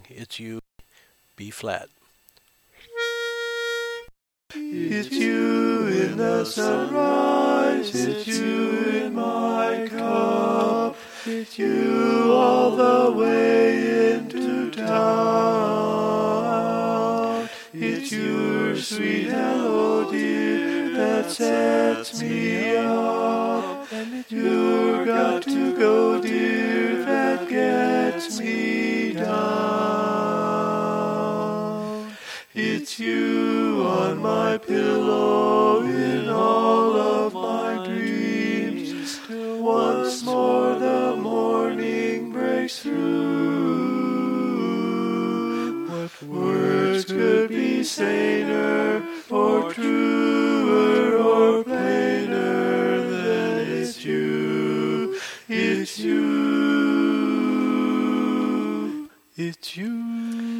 It's You, B flat. It's you in the sunrise, it's you in my cup, it's you all the way into town. It's your sweet hello dear that sets me up, and you're got to go dear that gets me down. It's you on my pillow in all of my dreams, till once more the morning breaks through. What words could be saner, or truer, or plainer than it's you, it's you, it's you.